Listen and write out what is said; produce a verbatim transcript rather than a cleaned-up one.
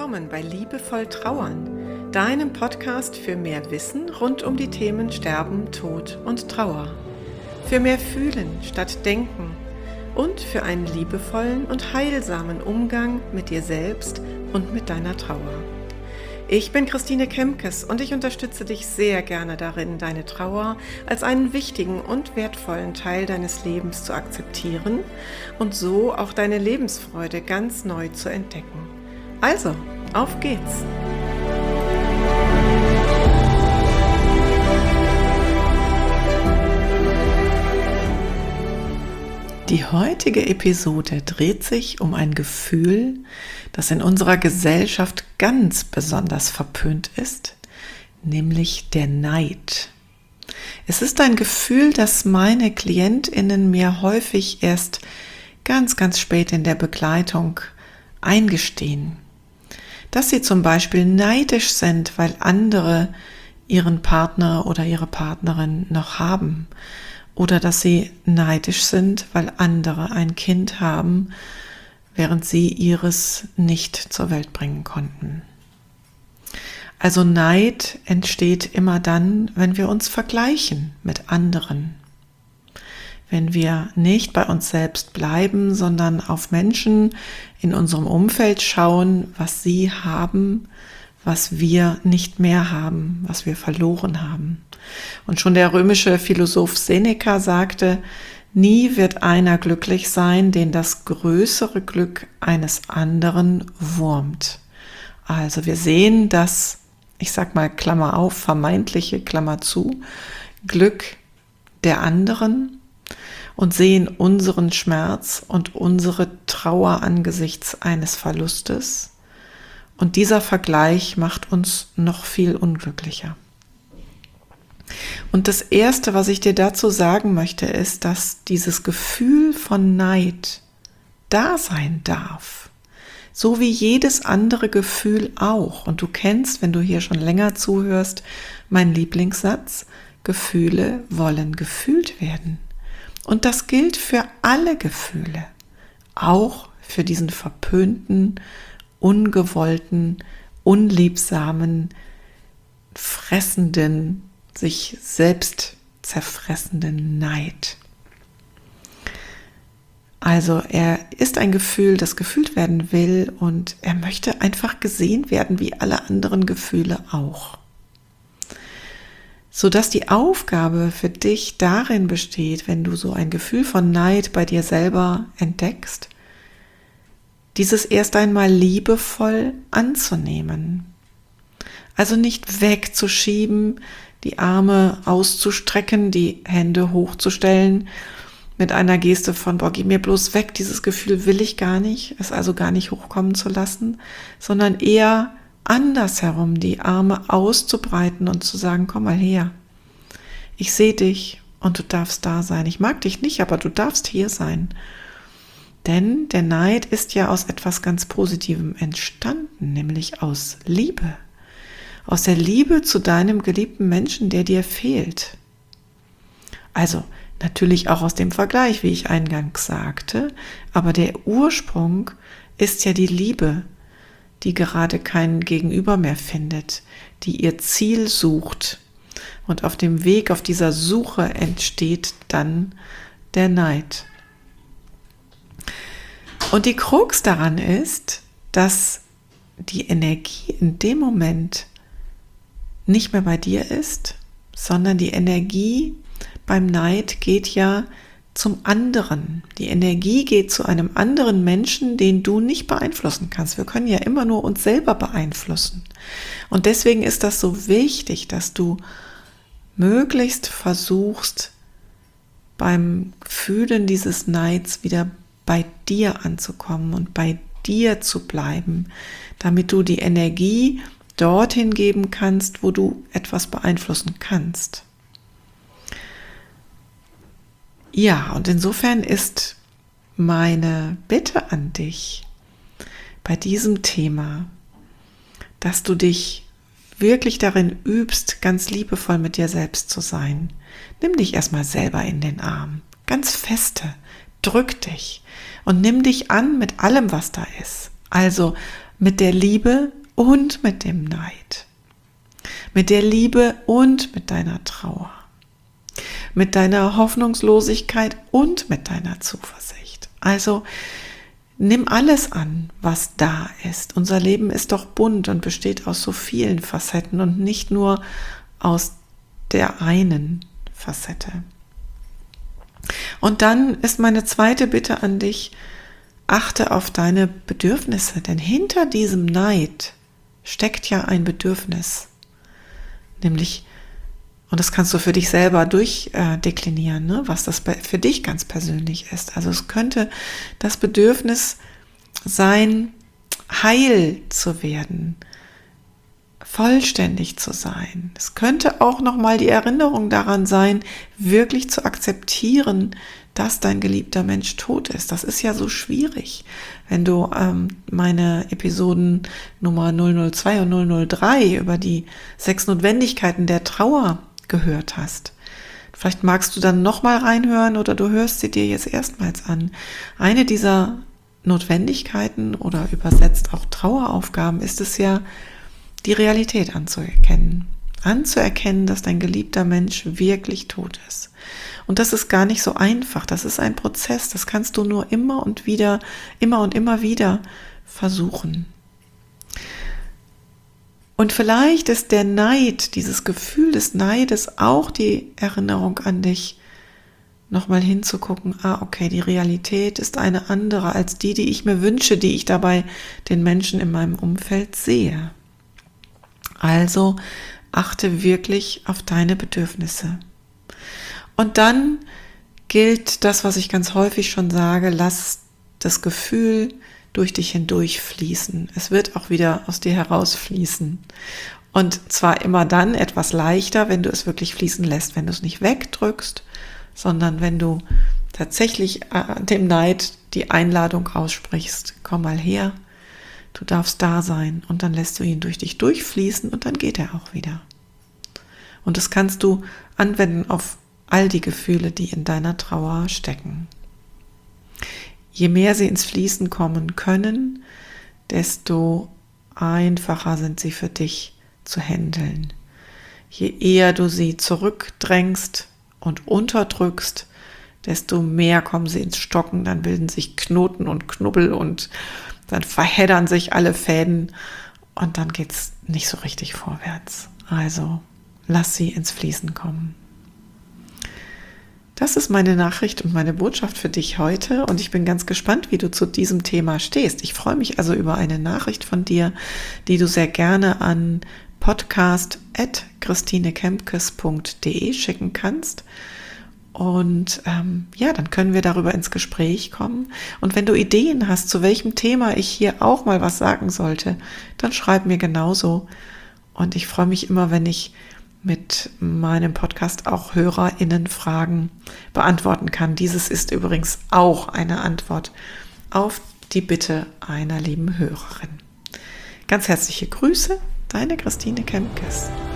willkommen bei Liebevoll Trauern, deinem Podcast für mehr Wissen rund um die Themen Sterben, Tod und Trauer. Für mehr Fühlen statt Denken und für einen liebevollen und heilsamen Umgang mit dir selbst und mit deiner Trauer. Ich bin Christine Kemkes und ich unterstütze dich sehr gerne darin, deine Trauer als einen wichtigen und wertvollen Teil deines Lebens zu akzeptieren und so auch deine Lebensfreude ganz neu zu entdecken. Also, auf geht's! Die heutige Episode dreht sich um ein Gefühl, das in unserer Gesellschaft ganz besonders verpönt ist, nämlich der Neid. Es ist ein Gefühl, das meine KlientInnen mir häufig erst ganz, ganz spät in der Begleitung eingestehen. Dass sie zum Beispiel neidisch sind, weil andere ihren Partner oder ihre Partnerin noch haben. Oder dass sie neidisch sind, weil andere ein Kind haben, während sie ihres nicht zur Welt bringen konnten. Also Neid entsteht immer dann, wenn wir uns vergleichen mit anderen. Wenn wir nicht bei uns selbst bleiben, sondern auf Menschen in unserem Umfeld schauen, was sie haben, was wir nicht mehr haben, was wir verloren haben. Und schon der römische Philosoph Seneca sagte, nie wird einer glücklich sein, den das größere Glück eines anderen wurmt. Also wir sehen das, ich sag mal Klammer auf, vermeintliche Klammer zu, Glück der anderen und sehen unseren Schmerz und unsere Trauer angesichts eines Verlustes. Und dieser Vergleich macht uns noch viel unglücklicher. Und das Erste, was ich dir dazu sagen möchte, ist, dass dieses Gefühl von Neid da sein darf. So wie jedes andere Gefühl auch. Und du kennst, wenn du hier schon länger zuhörst, meinen Lieblingssatz: Gefühle wollen gefühlt werden. Und das gilt für alle Gefühle. Auch für diesen verpönten, ungewollten, unliebsamen, fressenden, sich selbst zerfressenden Neid. Also er ist ein Gefühl, das gefühlt werden will und er möchte einfach gesehen werden wie alle anderen Gefühle auch. Sodass die Aufgabe für dich darin besteht, wenn du so ein Gefühl von Neid bei dir selber entdeckst, dieses erst einmal liebevoll anzunehmen. Also nicht wegzuschieben, die Arme auszustrecken, die Hände hochzustellen, mit einer Geste von, boah, geh mir bloß weg, dieses Gefühl will ich gar nicht, es also gar nicht hochkommen zu lassen, sondern eher andersherum die Arme auszubreiten und zu sagen, komm mal her, ich sehe dich und du darfst da sein. Ich mag dich nicht, aber du darfst hier sein. Denn der Neid ist ja aus etwas ganz Positivem entstanden, nämlich aus Liebe. Aus der Liebe zu deinem geliebten Menschen, der dir fehlt. Also natürlich auch aus dem Vergleich, wie ich eingangs sagte, aber der Ursprung ist ja die Liebe, die gerade kein Gegenüber mehr findet, die ihr Ziel sucht. Und auf dem Weg, auf dieser Suche entsteht dann der Neid. Und die Krux daran ist, dass die Energie in dem Moment nicht mehr bei dir ist, sondern die Energie beim Neid geht ja zum anderen. Die Energie geht zu einem anderen Menschen, den du nicht beeinflussen kannst. Wir können ja immer nur uns selber beeinflussen. Und deswegen ist das so wichtig, dass du möglichst versuchst, beim Fühlen dieses Neids wieder bei dir anzukommen und bei dir zu bleiben, damit du die Energie dorthin geben kannst, wo du etwas beeinflussen kannst. Ja, und insofern ist meine Bitte an dich bei diesem Thema, dass du dich wirklich darin übst, ganz liebevoll mit dir selbst zu sein. Nimm dich erstmal selber in den Arm, ganz feste, drück dich und nimm dich an mit allem, was da ist. Also mit der Liebe und mit dem Neid. Mit der Liebe und mit deiner Trauer. Mit deiner Hoffnungslosigkeit und mit deiner Zuversicht. Also nimm alles an, was da ist. Unser Leben ist doch bunt und besteht aus so vielen Facetten und nicht nur aus der einen Facette. Und dann ist meine zweite Bitte an dich, achte auf deine Bedürfnisse, denn hinter diesem Neid steckt ja ein Bedürfnis, nämlich, und das kannst du für dich selber durchdeklinieren, ne, was das für dich ganz persönlich ist. Also es könnte das Bedürfnis sein, heil zu werden, vollständig zu sein. Es könnte auch nochmal die Erinnerung daran sein, wirklich zu akzeptieren, dass dein geliebter Mensch tot ist. Das ist ja so schwierig, wenn du ähm, meine Episoden Nummer null null zwei und null null drei über die sechs Notwendigkeiten der Trauer gehört hast. Vielleicht magst du dann nochmal reinhören oder du hörst sie dir jetzt erstmals an. Eine dieser Notwendigkeiten oder übersetzt auch Traueraufgaben ist es ja, die Realität anzuerkennen. Anzuerkennen, dass dein geliebter Mensch wirklich tot ist. Und das ist gar nicht so einfach. Das ist ein Prozess. Das kannst du nur immer und wieder, immer und immer wieder versuchen. Und vielleicht ist der Neid, dieses Gefühl des Neides auch die Erinnerung an dich, nochmal hinzugucken, ah, okay, die Realität ist eine andere als die, die ich mir wünsche, die ich dabei den Menschen in meinem Umfeld sehe. Also achte wirklich auf deine Bedürfnisse. Und dann gilt das, was ich ganz häufig schon sage, lass das Gefühl durch dich hindurch fließen. Es wird auch wieder aus dir herausfließen. Und zwar immer dann etwas leichter, wenn du es wirklich fließen lässt, wenn du es nicht wegdrückst, sondern wenn du tatsächlich dem Neid die Einladung aussprichst, komm mal her, du darfst da sein, und dann lässt du ihn durch dich durchfließen und dann geht er auch wieder. Und das kannst du anwenden auf all die Gefühle, die in deiner Trauer stecken. Je mehr sie ins Fließen kommen können, desto einfacher sind sie für dich zu handeln. Je eher du sie zurückdrängst und unterdrückst, desto mehr kommen sie ins Stocken, dann bilden sich Knoten und Knubbel und dann verheddern sich alle Fäden und dann geht's nicht so richtig vorwärts. Also lass sie ins Fließen kommen. Das ist meine Nachricht und meine Botschaft für dich heute und ich bin ganz gespannt, wie du zu diesem Thema stehst. Ich freue mich also über eine Nachricht von dir, die du sehr gerne an podcast at christinekempkes punkt de schicken kannst. Und ähm, ja, dann können wir darüber ins Gespräch kommen. Und wenn du Ideen hast, zu welchem Thema ich hier auch mal was sagen sollte, dann schreib mir genauso. Und ich freue mich immer, wenn ich mit meinem Podcast auch HörerInnen-Fragen beantworten kann. Dieses ist übrigens auch eine Antwort auf die Bitte einer lieben Hörerin. Ganz herzliche Grüße, deine Christine Kempkes.